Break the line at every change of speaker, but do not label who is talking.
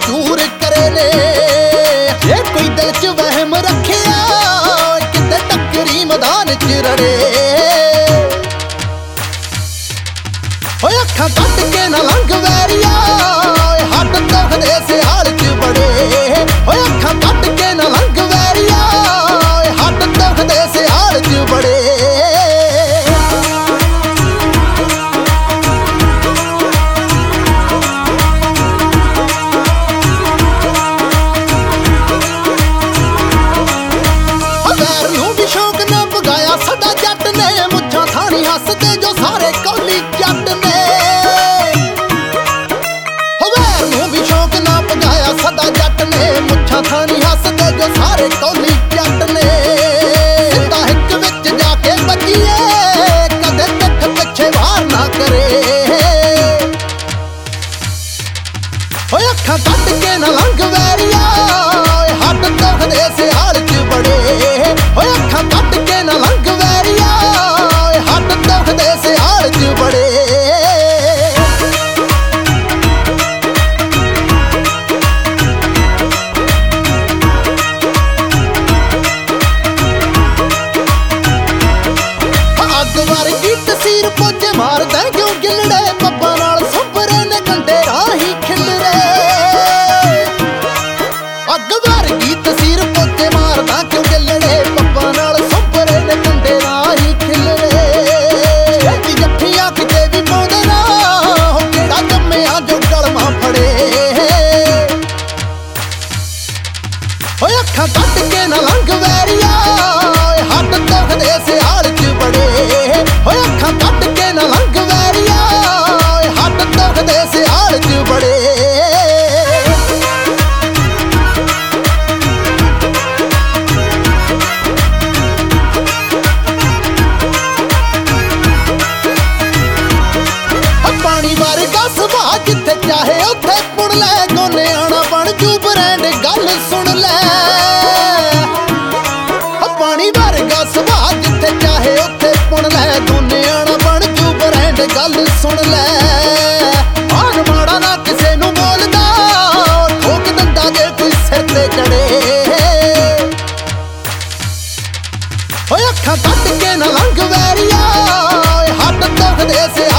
चूर करे ने जे कोई दिल च वहम रखिया किते टक्करी मैदान च रड़े ओए अखां कट के ना लंघ वैरिया हट दुख दे सियाल च बड़े ओए अखां कट के ना लंघ वैरिया हट दुख दे सियाल च बड़े हसदे जो सारे कौली जट ने वैर नूं भी शौक ना पगाया सदा जट ने मुच्छां थानी हसदे जो सारे कौली जट ने सीधा हिक विच जाके बजीए कदे पिठ पिछे वार ना करे ओए अखां कट के ना लंघ वैरिया हट दुख दे सियाल च बड़े ओए अखां कट के ना लंघ वैरिया बड़े अग वर्गी तसीर पोचे मार दै क्यों गिलड़े पब्बा नाल सुपरे ने कंडे राही खिलरे अग वर्गी तसीर पोचे मार दै क्यों गिलड़े पब्बा नाल सुपरे ने कंडे राही खिलरे किते भी पाउंदे ना हो केड़ा जम्मिया जो गलमा फड़े ओए अखां कट के ना लंघ वैरिया हट दुख दे सियाल च बड़े ओए अखां कट के ना लंघ वैरिया हट दुख दे सियाल च बड़े जिथे चाहे उथे पुण लै गोने आना बन जू ब्रांड गल सुन लै पानी वर्गा सुभाऽ जिथे चाहे उथे पुण लै गोने आना बन जू ब्रांड गल सुन लै आन माड़ा ना किसे नू बोलदा ठोक दिंदा जे कोई सिर ते चढ़े ओए अखां कट के ना लंघ वैरिया हट दुख दे